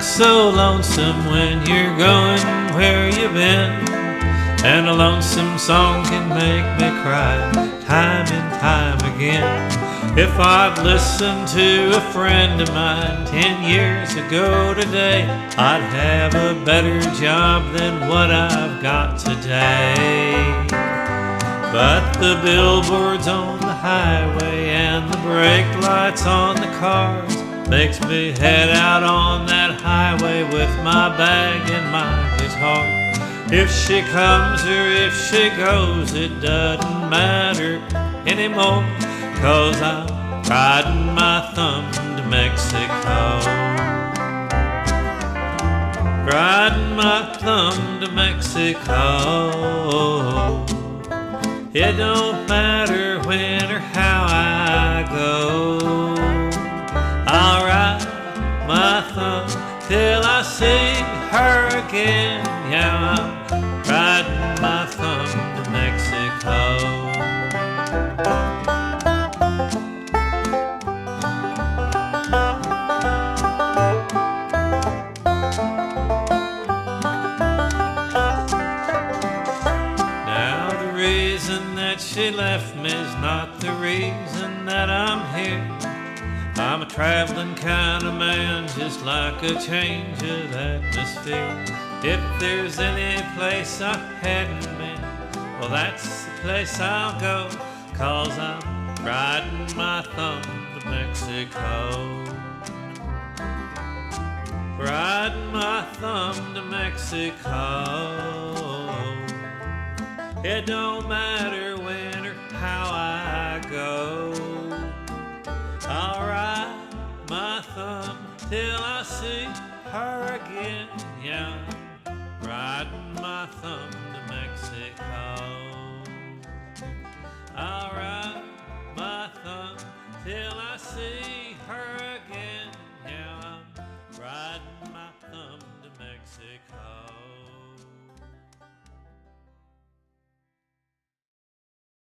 so lonesome when you're going where you've been, and a lonesome song can make me cry time and time again. If I'd listened to a friend of mine 10 years ago today, I'd have a better job than what I've got today. But the billboards on the highway and the brake lights on the cars makes me head out on that highway with my bag and my guitar. If she comes or if she goes, it doesn't matter anymore, 'cause I'm riding my thumb to Mexico. Riding my thumb to Mexico. It don't matter when or how I go, I'll ride my thumb till I see her again. Yeah, I'm riding my thumb to Mexico. Now the reason that she left me is not the reason that I'm here. I'm a traveling kind of man, just like a change of atmosphere. If there's any place I hadn't been, well, that's the place I'll go, 'cause I'm riding my thumb to Mexico. Riding my thumb to Mexico. It don't matter when or how I go, I'll ride my thumb till I see her again. Yeah, riding